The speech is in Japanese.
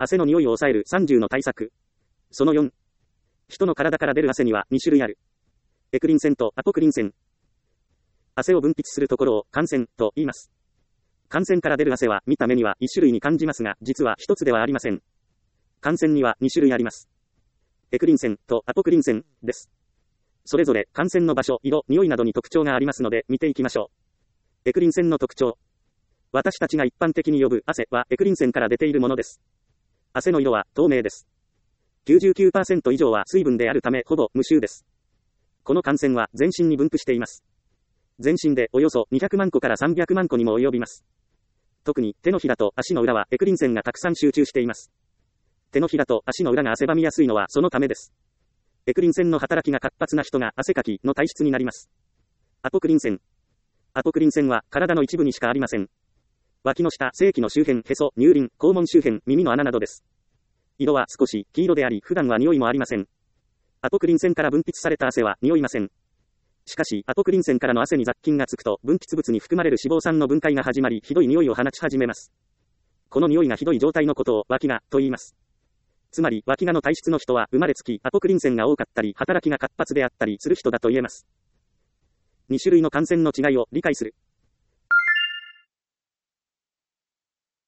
汗の匂いを抑える30の対策。その4。人の体から出る汗には2種類ある。エクリン腺とアポクリン腺。汗を分泌するところを汗腺と言います。汗腺から出る汗は見た目には1種類に感じますが、実は1つではありません。汗腺には2種類あります。エクリン腺とアポクリン腺です。それぞれ汗腺の場所、色、匂いなどに特徴がありますので見ていきましょう。エクリン腺の特徴。私たちが一般的に呼ぶ汗はエクリン腺から出ているものです。汗の色は透明です。99% 以上は水分であるためほぼ無臭です。この汗腺は全身に分布しています。全身でおよそ200万個から300万個にも及びます。特に手のひらと足の裏はエクリン腺がたくさん集中しています。手のひらと足の裏が汗ばみやすいのはそのためです。エクリン腺の働きが活発な人が汗かきの体質になります。アポクリン腺。アポクリン腺は体の一部にしかありません。脇の下、性器の周辺、へそ、乳輪、肛門周辺、耳の穴などです。色は少し黄色であり、普段は匂いもありません。アポクリン腺から分泌された汗は匂いません。しかし、アポクリン腺からの汗に雑菌がつくと、分泌物に含まれる脂肪酸の分解が始まり、ひどい匂いを放ち始めます。この匂いがひどい状態のことを脇がと言います。つまり、脇がの体質の人は生まれつきアポクリン腺が多かったり、働きが活発であったりする人だと言えます。2種類の汗腺の違いを理解する。